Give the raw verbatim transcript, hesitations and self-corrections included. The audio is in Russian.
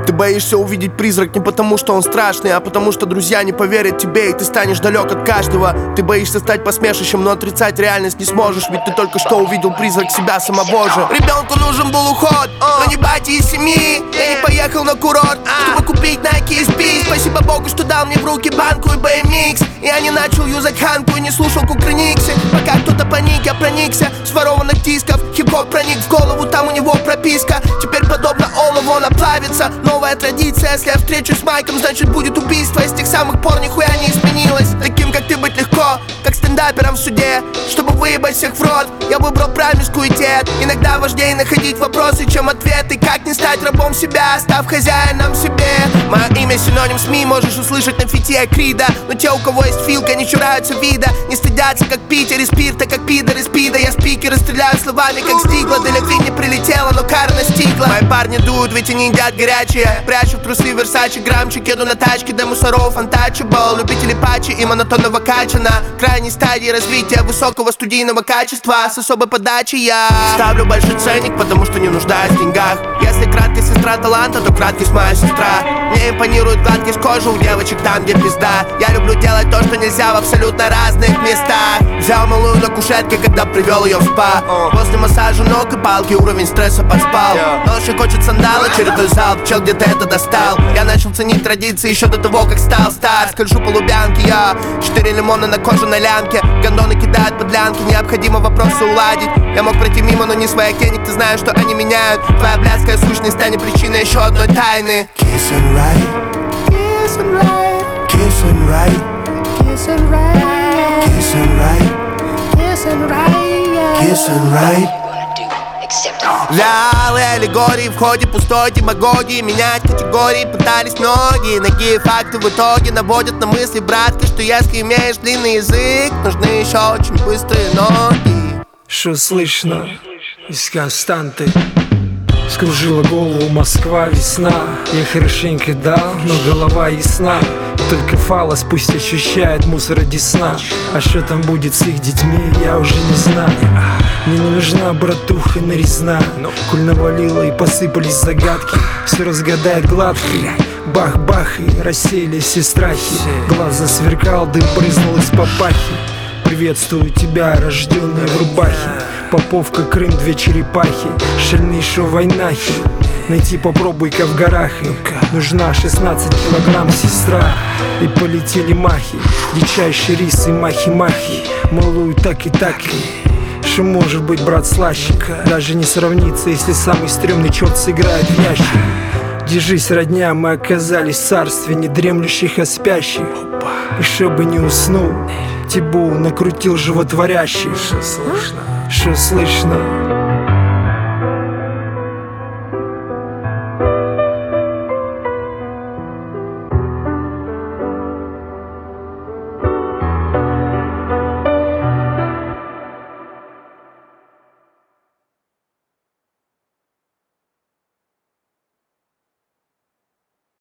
Ты боишься увидеть призрак не потому, что он страшный, а потому, что друзья не поверят тебе, и ты станешь далек от каждого. Ты боишься стать посмешищем, но отрицать реальность не сможешь, ведь ты только что увидел призрак себя самого же. Ребенку нужен был уход, но не батя из семьи. Я не поехал на курорт, чтобы купить Nike эс пи. Спасибо Богу, что дал мне в руки банку и би эм икс. Я не начал юзать ханку и не слушал кукрыниксы. Пока кто-то паник, я проникся с ворованных дисков. Хип-хоп проник в голову, там у него прописка. Теперь подобно олову он оплавится. Новая традиция, если я встречусь с Майком, значит будет убийство. И с тех самых пор нихуя не изменилось. Таким как ты быть легко, как стендапером в суде. Чтобы выебать всех в рот, я выбрал промискуитет. Иногда важнее находить вопросы, чем ответы. Как не стать рабом себя, став хозяином себе. Мое имя синоним СМИ, можешь услышать на фите Крида. Но те, у кого есть филка, не чураются вида. Не стыдятся, как Питер и спирта, как пидор из пида. Я спикеры стреляю словами, как стигла. Далеко не прилетела, но кара настигла. Мои парни дуют, ведь они едят горячие. Прячу в трусы Версачи, грамчик, еду на тачке до мусоров, untouchable. Любители патчи и монотонного кача. На крайней стадии развития высокого студийного качества. С особой подачей я ставлю большой ценник, потому что не нуждаюсь в деньгах. Если краткая сестра таланта, то краткость моя сестра. Мне импонирует гладкость кожи у девочек там, где пизда. Я люблю делать то, что нельзя в абсолютно разных местах. Взял малую на кушетке, когда привел ее в спа. После массажа ног и палки уровень стресса подспал. Но щекочет сандалы, чередой залп, чел где-то это достал. Я начал ценить традиции еще до того, как стал стар. Скольжу по Лубянке, я четыре лимона на кожаной лямке. Гондоны кидают подлянки, необходимо вопросы уладить. Я мог пройти мимо, но не своих денег, ты знаешь, что они меняют. Твоя блядская сущность станет причиной еще одной тайны. Kiss and ride, Kiss and ride, kiss and ride, kiss and ride, kiss and ride, kiss and ride, kiss and ride. Вялые аллегории в ходе пустой демагогии. Менять категории пытались многие. Ноги факты в итоге наводят на мысли, братка, что если имеешь длинный язык, нужны еще очень быстрые ноги. Шо слышно из Константы? Скружила голову Москва, весна. Я хорошенько дал, но голова ясна. Только фалос пусть ощущает мусора Десна. А что там будет с их детьми, я уже не знаю. Мне не нужна братуха нарезна. Коль навалило и посыпались загадки, все разгадает гладко. Бах-бах и рассеялись все страхи. Глаз засверкал, дым брызнул из папахи. Приветствую тебя, рожденная в рубахе. Поповка, Крым, две черепахи. Шальные шо войнахи. Найти попробуй-ка в горах. Нужна шестнадцать килограмм сестра. И полетели махи. Дичайший рис и махи-махи. Малую так и так. Шо может быть, брат, слаще? Даже не сравнится, если самый стрёмный черт сыграет в ящик. Держись, родня, мы оказались в царстве не дремлющих, а спящих. И чтобы не уснул, Тибу накрутил животворящий. Шо слышно? Шо слышно?